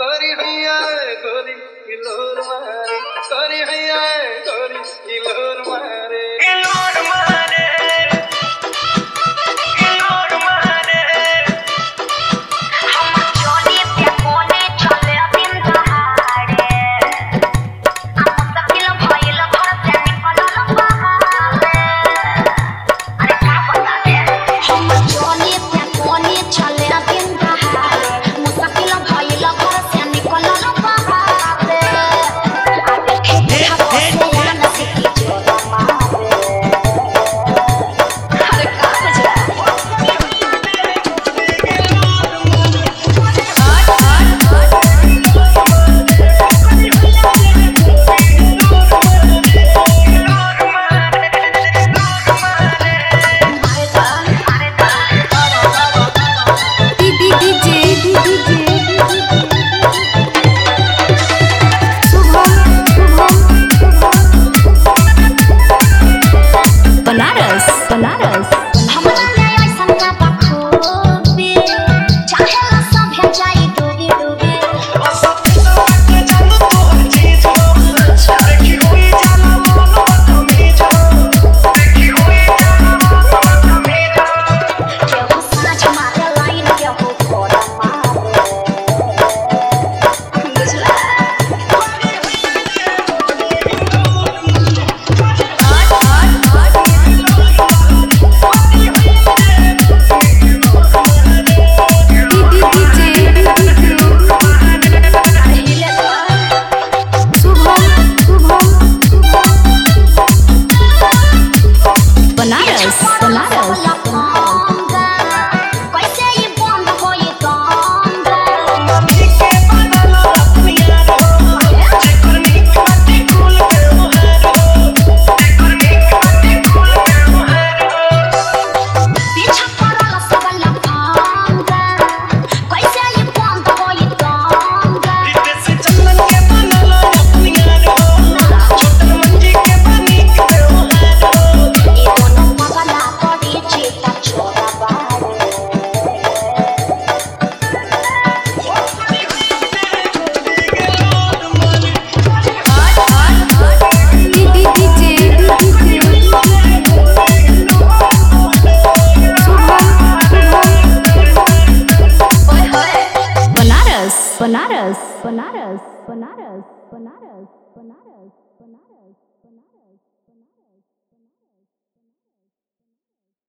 करी हैया गोरी हिलोर मारे करी हैया गोरी हिलोर मारे हिलोर मारे हिलोर मारे हम चोली पे कोने चले दिन दहाड़े हम मुस्तकिल भइल घर से निकलल बहारे अरे का बता दे हम चोली पे कोने चले दिन दहाड़े मुस्तकिल भइल घर से निकलल बहारे आगे खेते हवा से न सिकी जोड़ा मारे अरे का बजा बनारस बनारस हमरा में ऐसन का बखूबी चाहेला सब है जाई डूबी डूबी केहू साँझ मारे लाइन केहू भोर मारे बुझला हिले बनारस बनारस कैसे ये बंद होई गंगा पीछा पड़ल सब लफंगा कैसे ये बंद होई गंगा ई दोनों मगला पड़ी चीता छोड़ा बारे बनारस बनारस बनारस बनारस बनारस बनारस